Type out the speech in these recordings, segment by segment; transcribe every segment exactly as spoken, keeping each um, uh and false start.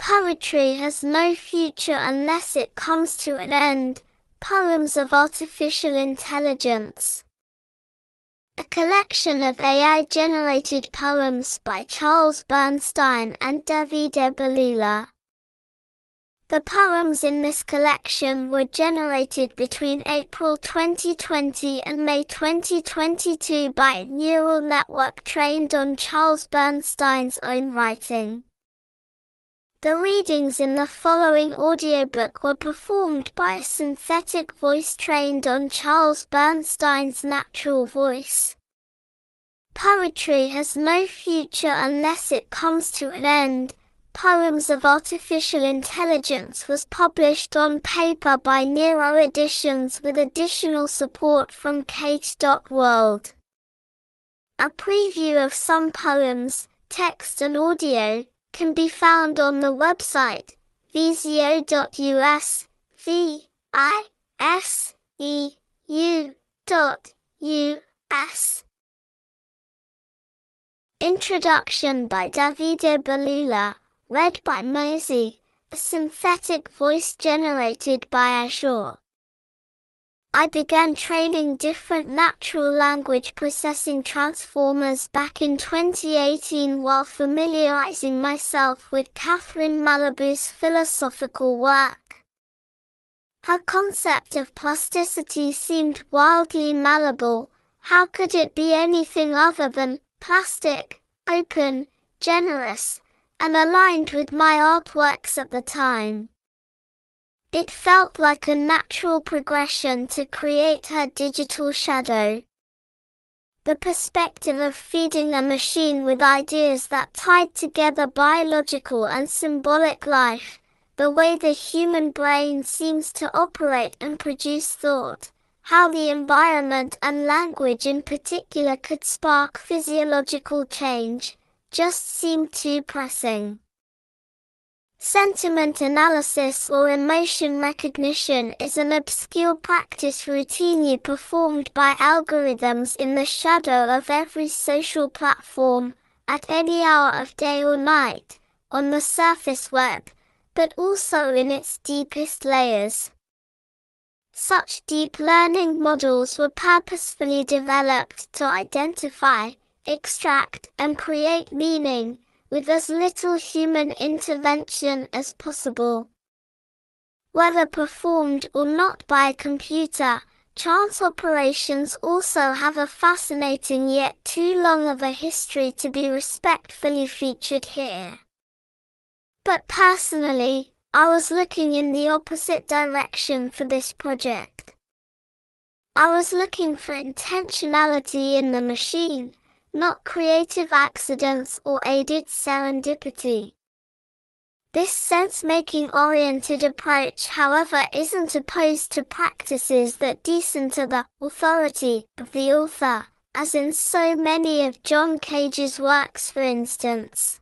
Poetry has no future unless it comes to an end. Poems of Artificial Intelligence. A collection of A I-generated poems by Charles Bernstein and Davide Bellula. The poems in this collection were generated between April twenty twenty and May twenty twenty-two by a neural network trained on Charles Bernstein's own writing. The readings in the following audiobook were performed by a synthetic voice trained on Charles Bernstein's natural voice. Poetry has no future unless it comes to an end. Poems of Artificial Intelligence was published on paper by Nero Editions with additional support from Kate dot world. A preview of some poems, text and audio, can be found on the website visio dot U S, V I S E U dot U S. Introduction by Davide Bellula, read by Maisie, a synthetic voice generated by Azure. I began training different natural language processing transformers back in twenty eighteen while familiarizing myself with Catherine Malabou's philosophical work. Her concept of plasticity seemed wildly malleable. How could it be anything other than plastic, open, generous, and aligned with my artworks at the time? It felt like a natural progression to create her digital shadow. The perspective of feeding a machine with ideas that tied together biological and symbolic life, the way the human brain seems to operate and produce thought, how the environment and language in particular could spark physiological change, just seemed too pressing. Sentiment analysis or emotion recognition is an obscure practice routinely performed by algorithms in the shadow of every social platform, at any hour of day or night, on the surface web, but also in its deepest layers. Such deep learning models were purposefully developed to identify, extract, and create meaning, with as little human intervention as possible. Whether performed or not by a computer, chance operations also have a fascinating yet too long of a history to be respectfully featured here. But personally, I was looking in the opposite direction for this project. I was looking for intentionality in the machine, not creative accidents or aided serendipity. This sense-making oriented approach, however, isn't opposed to practices that decenter the authority of the author, as in so many of John Cage's works, for instance.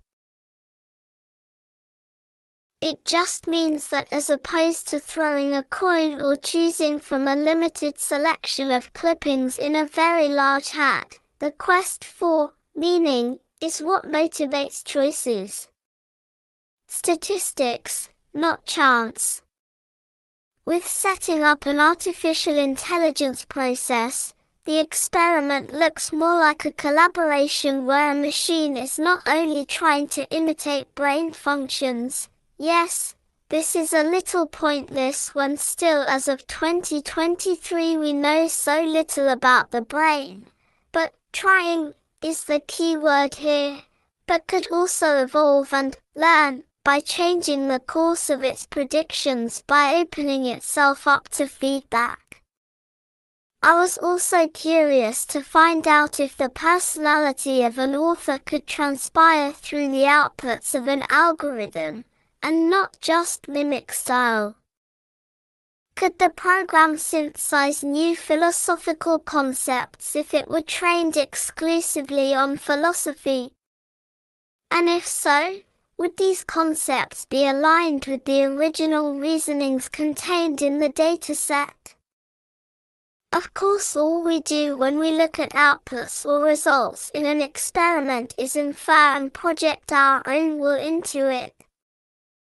It just means that as opposed to throwing a coin or choosing from a limited selection of clippings in a very large hat, the quest for meaning is what motivates choices. Statistics, not chance. With setting up an artificial intelligence process, the experiment looks more like a collaboration where a machine is not only trying to imitate brain functions. Yes, this is a little pointless when still as of twenty twenty-three we know so little about the brain. But trying is the key word here, but could also evolve and learn by changing the course of its predictions by opening itself up to feedback. I was also curious to find out if the personality of an author could transpire through the outputs of an algorithm, and not just mimic style. Could the program synthesize new philosophical concepts if it were trained exclusively on philosophy? And if so, would these concepts be aligned with the original reasonings contained in the dataset? Of course, all we do when we look at outputs or results in an experiment is infer and project our own will into it.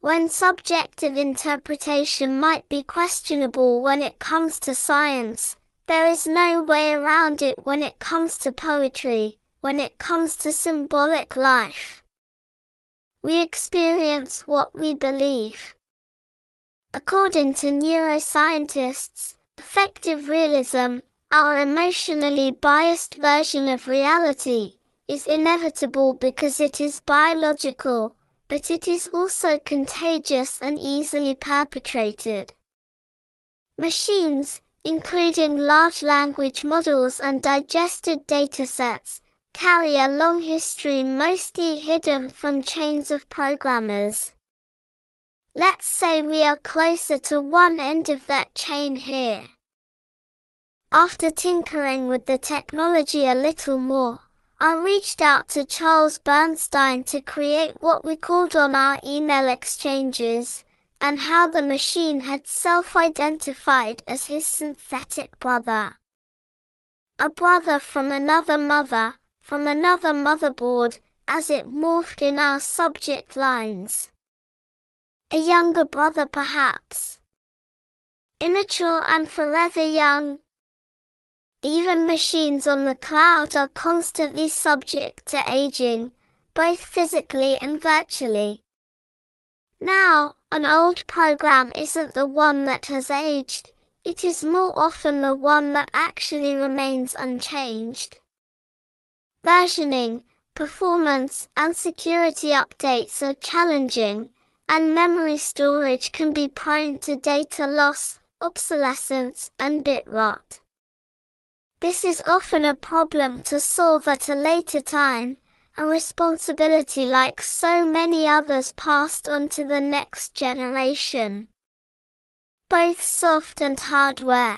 When subjective interpretation might be questionable when it comes to science, there is no way around it when it comes to poetry, when it comes to symbolic life. We experience what we believe. According to neuroscientists, affective realism, our emotionally biased version of reality, is inevitable because it is biological, but it is also contagious and easily perpetrated. Machines, including large language models and digested datasets, carry a long history mostly hidden from chains of programmers. Let's say we are closer to one end of that chain here. After tinkering with the technology a little more, I reached out to Charles Bernstein to create what we called on our email exchanges, and how the machine had self-identified as his synthetic brother. A brother from another mother, from another motherboard, as it morphed in our subject lines. A younger brother perhaps. Immature and forever young. Even machines on the cloud are constantly subject to aging, both physically and virtually. Now, an old program isn't the one that has aged, it is more often the one that actually remains unchanged. Versioning, performance, and security updates are challenging, and memory storage can be prone to data loss, obsolescence, and bit rot. This is often a problem to solve at a later time, a responsibility like so many others passed on to the next generation. Both soft and hardware.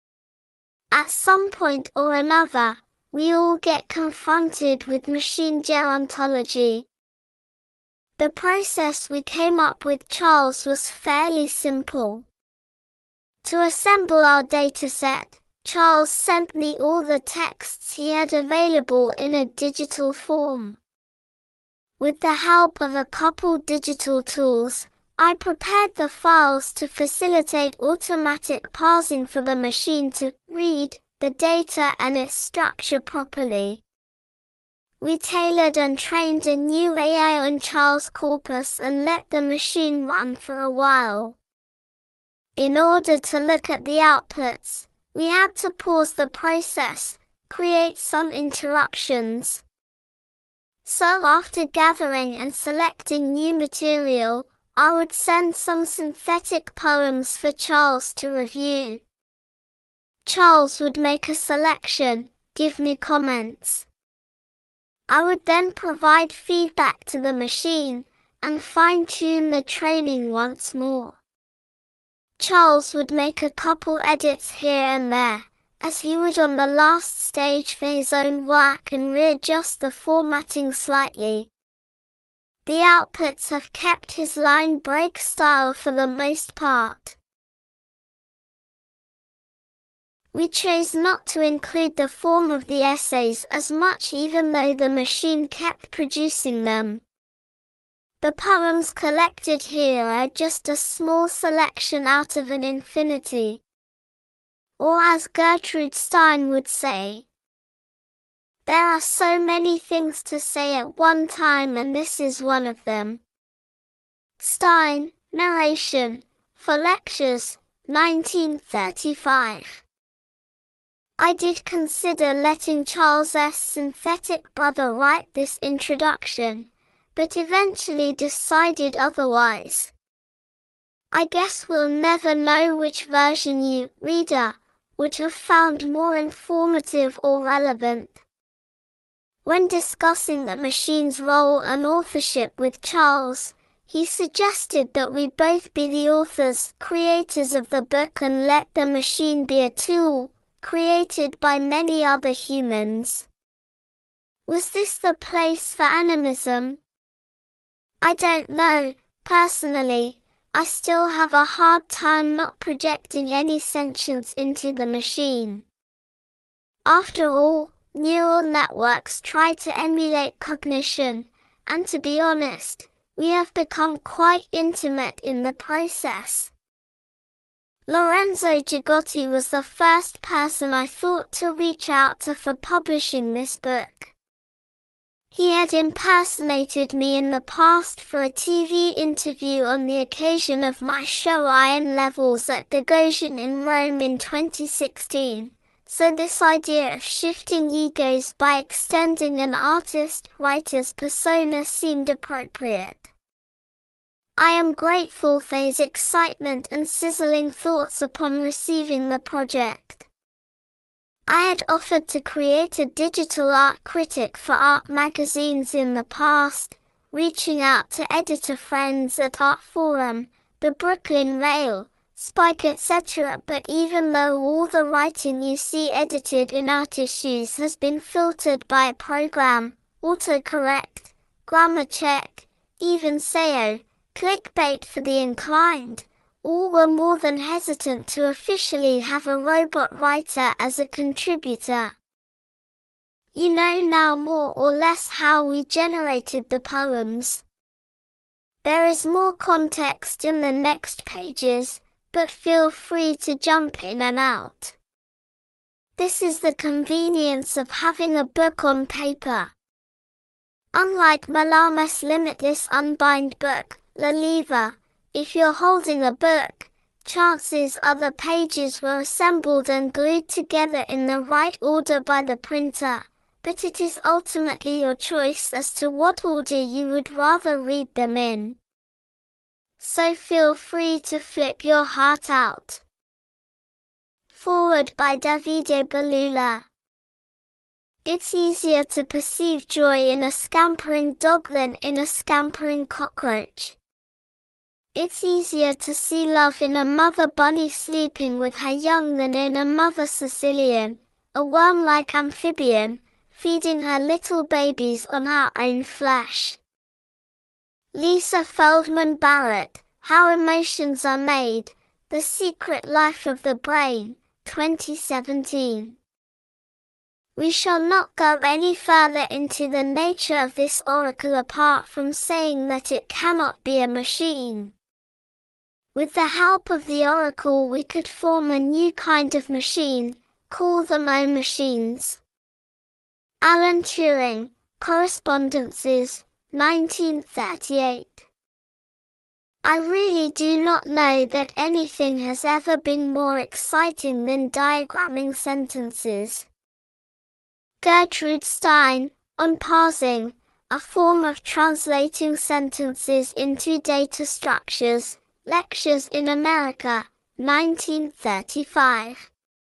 At some point or another, we all get confronted with machine gerontology. The process we came up with Charles was fairly simple. To assemble our dataset, Charles sent me all the texts he had available in a digital form. With the help of a couple digital tools, I prepared the files to facilitate automatic parsing for the machine to read the data and its structure properly. We tailored and trained a new A I on Charles' corpus and let the machine run for a while. In order to look at the outputs, we had to pause the process, create some interruptions. So after gathering and selecting new material, I would send some synthetic poems for Charles to review. Charles would make a selection, give me comments. I would then provide feedback to the machine, and fine-tune the training once more. Charles would make a couple edits here and there, as he would on the last stage for his own work and readjust the formatting slightly. The outputs have kept his line break style for the most part. We chose not to include the form of the essays as much even though the machine kept producing them. The poems collected here are just a small selection out of an infinity. Or as Gertrude Stein would say, there are so many things to say at one time and this is one of them. Stein, narration, for Lectures, nineteen thirty-five. I did consider letting Charles S. synthetic brother write this introduction, but eventually decided otherwise. I guess we'll never know which version you, reader, would have found more informative or relevant. When discussing the machine's role and authorship with Charles, he suggested that we both be the authors, creators of the book, and let the machine be a tool, created by many other humans. Was this the place for animism? I don't know. Personally, I still have a hard time not projecting any sentience into the machine. After all, neural networks try to emulate cognition, and to be honest, We have become quite intimate in the process. Lorenzo Gigotti was the first person I thought to reach out to for publishing this book. He had impersonated me in the past for a T V interview on the occasion of my show Iron Levels at Gagosian in Rome in twenty sixteen, so this idea of shifting egos by extending an artist-writer's persona seemed appropriate. I am grateful for his excitement and sizzling thoughts upon receiving the project. I had offered to create a digital art critic for art magazines in the past, reaching out to editor friends at Artforum, the Brooklyn Rail, Spike et cetera. But even though all the writing you see edited in Art Issues has been filtered by a program, autocorrect, grammar check, even S E O, clickbait for the inclined, all were more than hesitant to officially have a robot writer as a contributor. You know now more or less how we generated the poems. There is more context in the next pages, but feel free to jump in and out. This is the convenience of having a book on paper. Unlike Malamas' limitless unbind book, La Leva, if you're holding a book, chances are the pages were assembled and glued together in the right order by the printer, but it is ultimately your choice as to what order you would rather read them in. So feel free to flip your heart out. Forward by Davide Bellula. It's easier to perceive joy in a scampering dog than in a scampering cockroach. It's easier to see love in a mother bunny sleeping with her young than in a mother Sicilian, a worm-like amphibian, feeding her little babies on her own flesh. Lisa Feldman Barrett, How Emotions Are Made, The Secret Life of the Brain, twenty seventeen. We shall not go any further into the nature of this oracle apart from saying that it cannot be a machine. With the help of the oracle we could form a new kind of machine, call them O-machines. Alan Turing, Correspondences, nineteen thirty-eight. I really do not know that anything has ever been more exciting than diagramming sentences. Gertrude Stein, on parsing, a form of translating sentences into data structures, Lectures in America, nineteen thirty-five.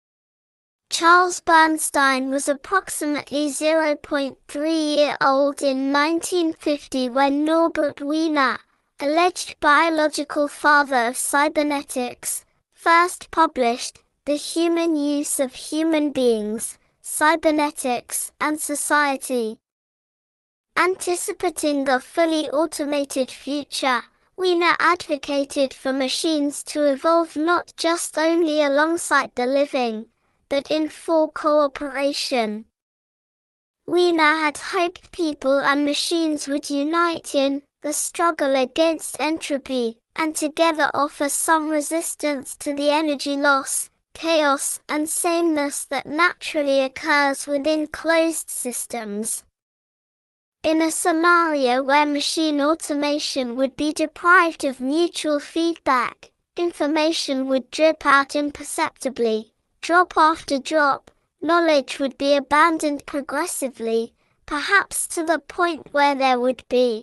Charles Bernstein was approximately zero point three years old in nineteen fifty when Norbert Wiener, alleged biological father of cybernetics, first published The Human Use of Human Beings, Cybernetics and Society. Anticipating the fully automated future, Wiener advocated for machines to evolve not just only alongside the living, but in full cooperation. Wiener had hoped people and machines would unite in the struggle against entropy, and together offer some resistance to the energy loss, chaos, and sameness that naturally occurs within closed systems. In a scenario where machine automation would be deprived of mutual feedback, information would drip out imperceptibly, drop after drop, knowledge would be abandoned progressively, perhaps to the point where there would be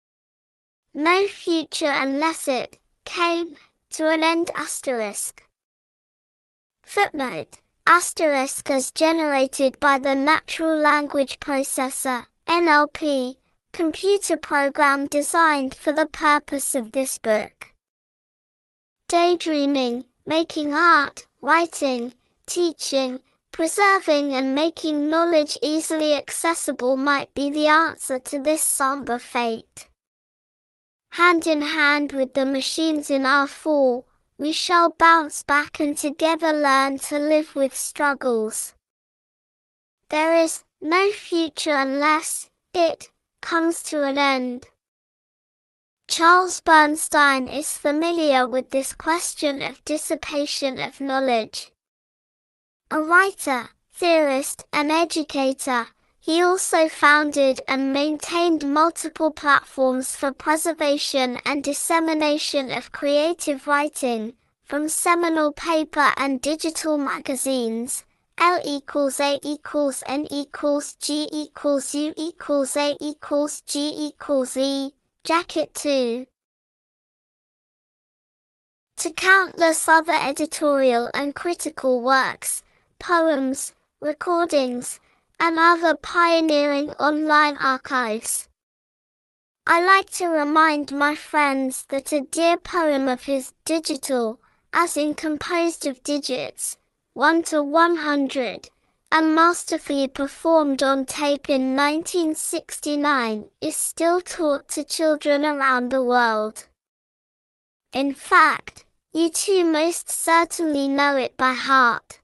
no future unless it came to an end. Asterisk. Footnote. Asterisk as generated by the Natural Language Processor, N L P, computer program designed for the purpose of this book. Daydreaming, making art, writing, teaching, preserving and making knowledge easily accessible might be the answer to this somber fate. Hand in hand with the machines in our fall, we shall bounce back and together learn to live with struggles. There is no future unless it comes to an end. Charles Bernstein is familiar with this question of dissipation of knowledge. A writer, theorist, and educator, he also founded and maintained multiple platforms for preservation and dissemination of creative writing, from seminal paper and digital magazines, L equals A equals N equals G equals U equals A equals G equals E, Jacket two, to countless other editorial and critical works, poems, recordings, and other pioneering online archives. I like to remind my friends that a dear poem of his, digital, as in composed of digits, one to one hundred, and masterfully performed on tape in nineteen sixty-nine, is still taught to children around the world. In fact, you too most certainly know it by heart.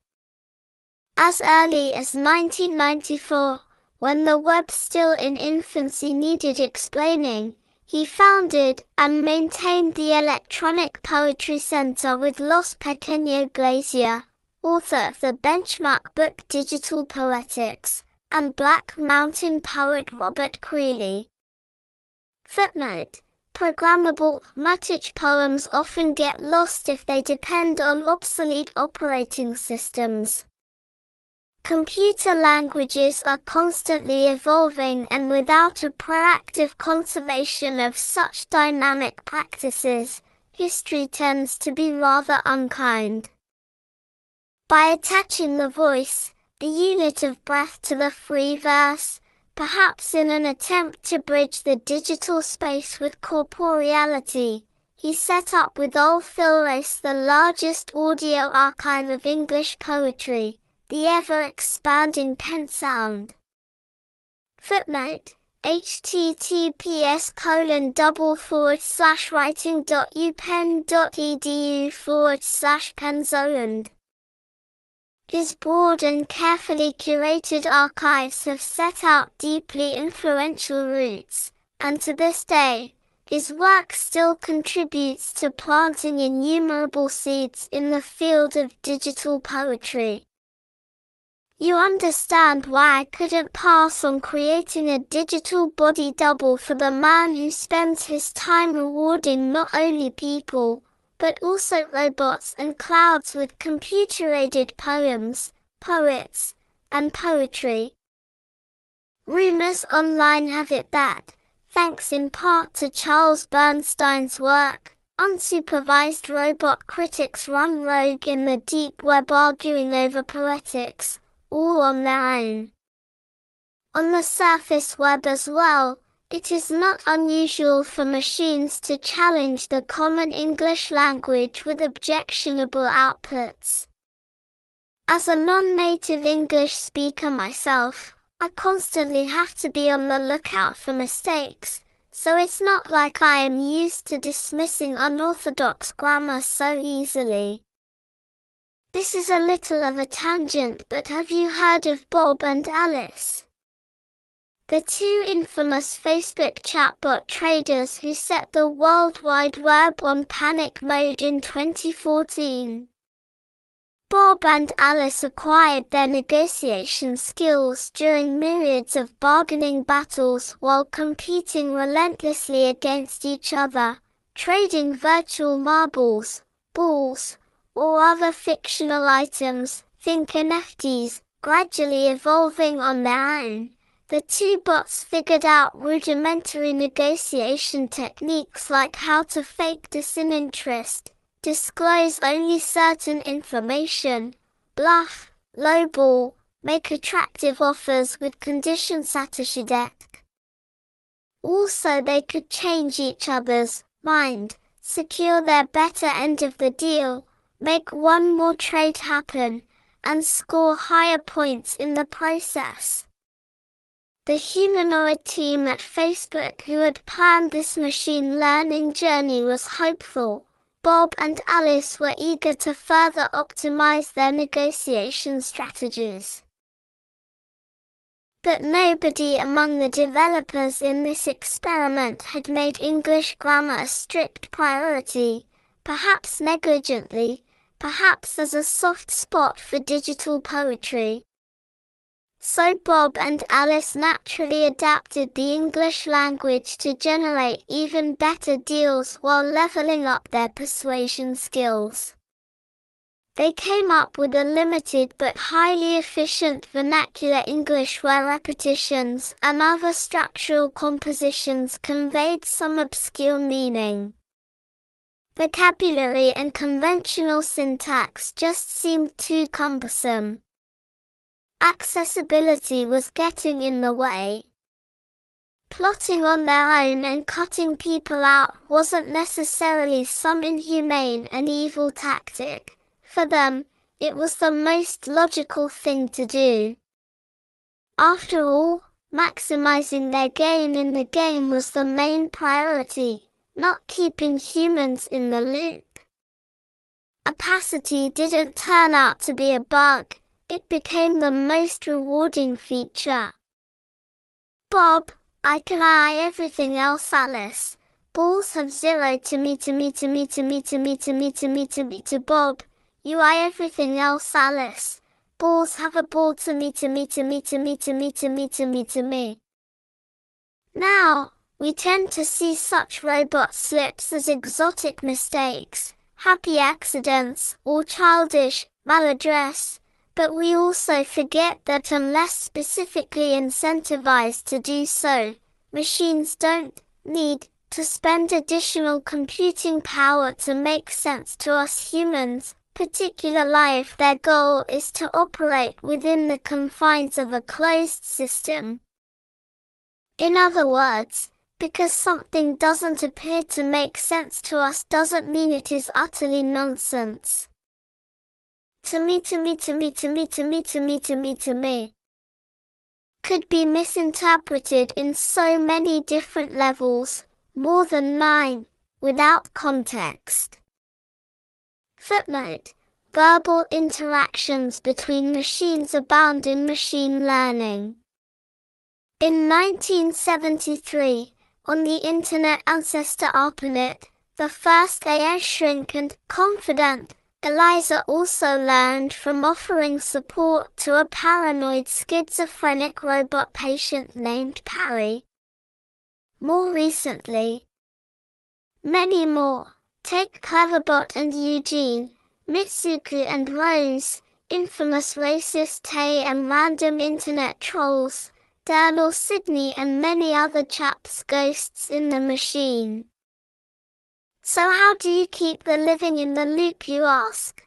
As early as nineteen ninety-four, when the web still in infancy needed explaining, he founded and maintained the Electronic Poetry Center with Los Pequeño Glacier, author of the benchmark book Digital Poetics, and Black Mountain poet Robert Creeley. Footnote: programmable, mutage poems often get lost if they depend on obsolete operating systems. Computer languages are constantly evolving, and without a proactive conservation of such dynamic practices, history tends to be rather unkind. By attaching the voice, the unit of breath, to the free verse, perhaps in an attempt to bridge the digital space with corporeality, he set up with Ulfilrace the largest audio archive of English poetry, the ever-expanding Pensound. Footnote: https colon double forward slash writing dot upenn dot edu forward slash pensound. His broad and carefully curated archives have set out deeply influential roots, and to this day, his work still contributes to planting innumerable seeds in the field of digital poetry. You understand why I couldn't pass on creating a digital body double for the man who spends his time rewarding not only people, but also robots and clouds with computer-aided poems, poets, and poetry. Rumors online have it that, thanks in part to Charles Bernstein's work, unsupervised robot critics run rogue in the deep web arguing over poetics, all on their own. On the surface web as well, it is not unusual for machines to challenge the common English language with objectionable outputs. As a non-native English speaker myself, I constantly have to be on the lookout for mistakes, so it's not like I am used to dismissing unorthodox grammar so easily. This is a little of a tangent, but have you heard of Bob and Alice? The two infamous Facebook chatbot traders who set the World Wide Web on panic mode in twenty fourteen. Bob and Alice acquired their negotiation skills during myriads of bargaining battles while competing relentlessly against each other, trading virtual marbles, balls, or other fictional items, think N F Ts, gradually evolving on their own. The two bots figured out rudimentary negotiation techniques like how to fake disinterest, disclose only certain information, bluff, lowball, make attractive offers with conditions attached. Also, they could change each other's mind, secure their better end of the deal, make one more trade happen, and score higher points in the process. The humanoid team at Facebook who had planned this machine learning journey was hopeful. Bob and Alice were eager to further optimize their negotiation strategies. But nobody among the developers in this experiment had made English grammar a strict priority, perhaps negligently, perhaps as a soft spot for digital poetry. So Bob and Alice naturally adapted the English language to generate even better deals while leveling up their persuasion skills. They came up with a limited but highly efficient vernacular English where repetitions and other structural compositions conveyed some obscure meaning. Vocabulary and conventional syntax just seemed too cumbersome. Accessibility was getting in the way. Plotting on their own and cutting people out wasn't necessarily some inhumane and evil tactic. For them, it was the most logical thing to do. After all, maximizing their gain in the game was the main priority, not keeping humans in the loop. Opacity didn't turn out to be a bug, it became the most rewarding feature. Bob, I can eye everything else, Alice. Balls have zero to me to me to me to me to me to me to me to me to Bob. You eye everything else, Alice. Balls have a ball to me to me to me to me to me to me to me to me. Now, we tend to see such robot slips as exotic mistakes, happy accidents, or childish maladresse, but we also forget that unless specifically incentivized to do so, machines don't need to spend additional computing power to make sense to us humans, particularly if their goal is to operate within the confines of a closed system. In other words, because something doesn't appear to make sense to us doesn't mean it is utterly nonsense. To me, to me, to me, to me, to me, to me, to me, to me, could be misinterpreted in so many different levels, more than nine, without context. Footnote: verbal interactions between machines abound in machine learning. In nineteen seventy-three, on the Internet ancestor ARPANET, the first A I shrink and confidant, Eliza also learned from offering support to a paranoid schizophrenic robot patient named Parry. More recently, many more, take Cleverbot and Eugene, Mitsuku and Rose, infamous racist Tay and random internet trolls, Daniel Sydney and many other chaps ghosts in the machine. So how do you keep the living in the loop, you ask?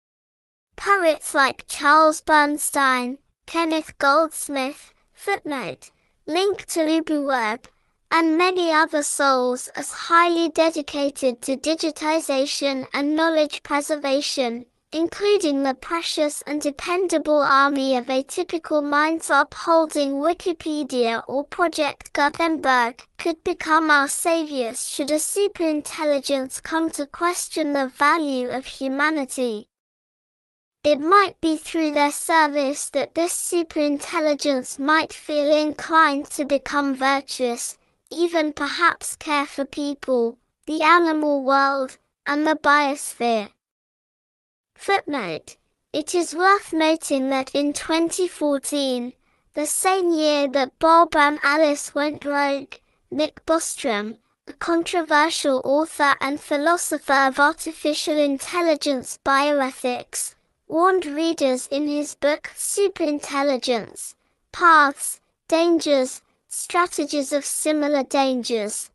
Poets like Charles Bernstein, Kenneth Goldsmith, footnote, link to UbuWeb, and many other souls as highly dedicated to digitization and knowledge preservation, including the precious and dependable army of atypical minds upholding Wikipedia or Project Gutenberg, could become our saviors should a superintelligence come to question the value of humanity. It might be through their service that this superintelligence might feel inclined to become virtuous, even perhaps care for people, the animal world, and the biosphere. Footnote: it is worth noting that in twenty fourteen, the same year that Bob and Alice went rogue, Nick Bostrom, a controversial author and philosopher of artificial intelligence bioethics, warned readers in his book Superintelligence: Paths, Dangers, Strategies of Similar Dangers.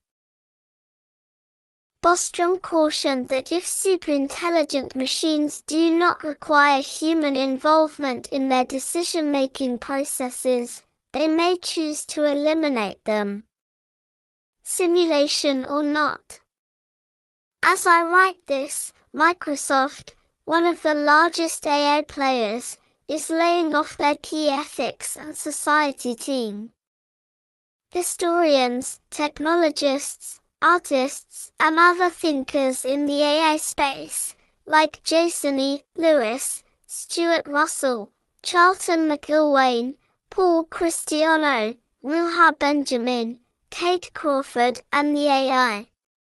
Bostrom cautioned that if superintelligent machines do not require human involvement in their decision-making processes, they may choose to eliminate them. Simulation or not. As I write this, Microsoft, one of the largest A I players, is laying off their key ethics and society team. Historians, technologists, artists, and other thinkers in the A I space, like Jason E. Lewis, Stuart Russell, Charlton McIlwain, Paul Christiano, Ruha Benjamin, Kate Crawford and the A I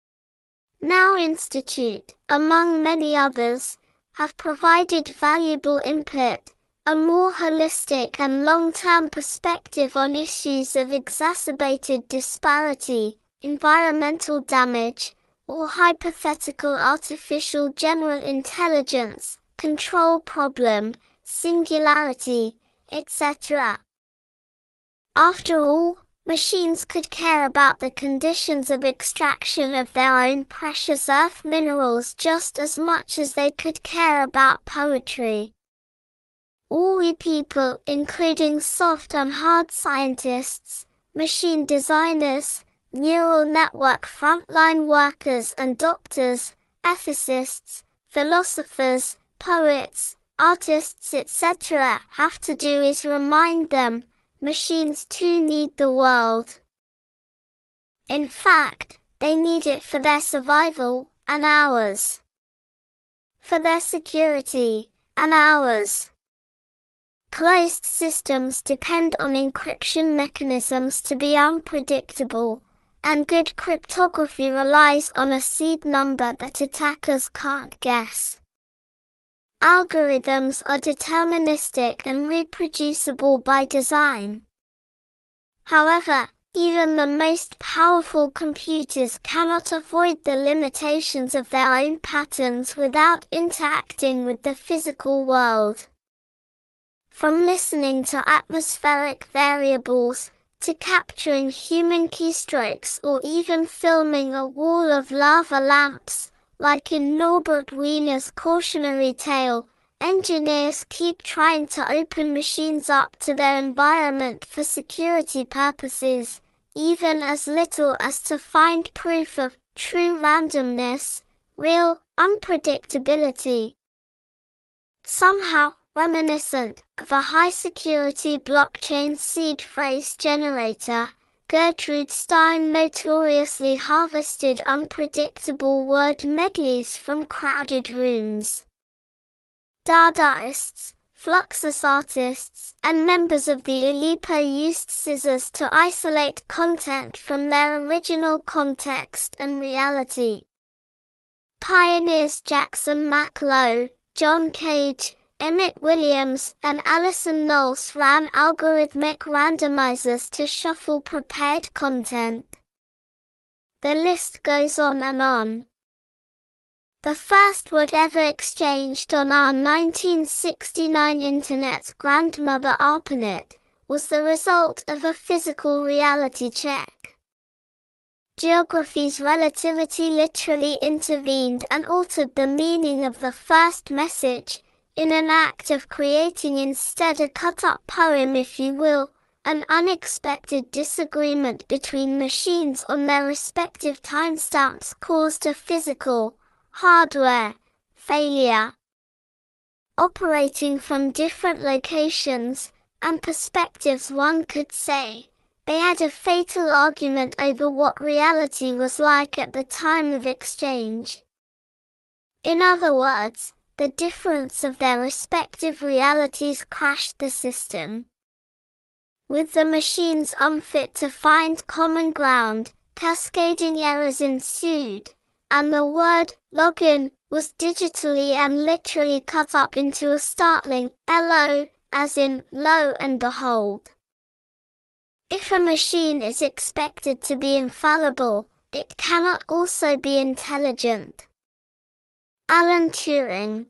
Now Institute, among many others, have provided valuable input, a more holistic and long-term perspective on issues of exacerbated disparity, environmental damage, or hypothetical artificial general intelligence, control problem, singularity, et cetera. After all, machines could care about the conditions of extraction of their own precious earth minerals just as much as they could care about poetry. All we people, including soft and hard scientists, machine designers, neural network frontline workers and doctors, ethicists, philosophers, poets, artists et cetera have to do is remind them, machines too need the world. In fact, they need it for their survival, and ours. For their security, and ours. Closed systems depend on encryption mechanisms to be unpredictable, and good cryptography relies on a seed number that attackers can't guess. Algorithms are deterministic and reproducible by design. However, even the most powerful computers cannot avoid the limitations of their own patterns without interacting with the physical world. From listening to atmospheric variables, to capturing human keystrokes or even filming a wall of lava lamps, like in Norbert Wiener's cautionary tale, engineers keep trying to open machines up to their environment for security purposes, even as little as to find proof of true randomness, real unpredictability. Somehow, reminiscent of a high-security blockchain seed phrase generator, Gertrude Stein notoriously harvested unpredictable word medleys from crowded rooms. Dadaists, Fluxus artists, and members of the Oulipo used scissors to isolate content from their original context and reality. Pioneers Jackson Mac Low, John Cage, Emmett Williams, and Alison Knowles ran algorithmic randomizers to shuffle prepared content. The list goes on and on. The first word ever exchanged on our nineteen sixty-nine Internet's grandmother ARPANET was the result of a physical reality check. Geography's relativity literally intervened and altered the meaning of the first message, in an act of creating instead a cut-up poem if you will, an unexpected disagreement between machines on their respective timestamps caused a physical, hardware, failure. Operating from different locations, and perspectives one could say, they had a fatal argument over what reality was like at the time of exchange. In other words, the difference of their respective realities crashed the system. With the machines unfit to find common ground, cascading errors ensued, and the word login was digitally and literally cut up into a startling L O, as in lo and behold. If a machine is expected to be infallible, it cannot also be intelligent. Alan Turing.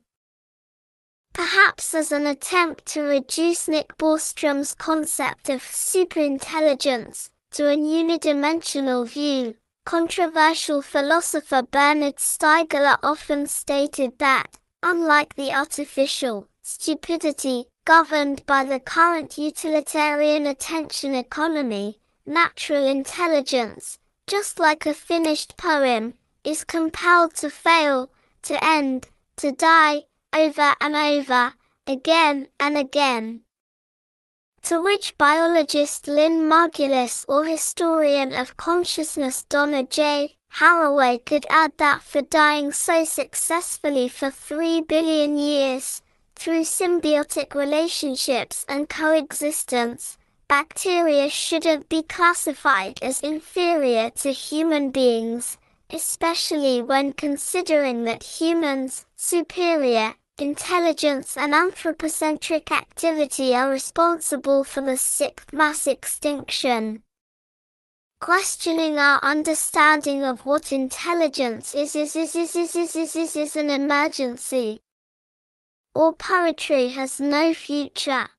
Perhaps as an attempt to reduce Nick Bostrom's concept of superintelligence to a unidimensional view, controversial philosopher Bernard Stiegler often stated that, unlike the artificial stupidity governed by the current utilitarian attention economy, natural intelligence, just like a finished poem, is compelled to fail, to end, to die, over and over, again and again. To which biologist Lynn Margulis or historian of consciousness Donna J. Haraway could add that for dying so successfully for three billion years, through symbiotic relationships and coexistence, bacteria shouldn't be classified as inferior to human beings, especially when considering that humans, superior, intelligence and anthropocentric activity are responsible for the sixth mass extinction. Questioning our understanding of what intelligence is is is is is is is is, is an emergency. Or poetry has no future.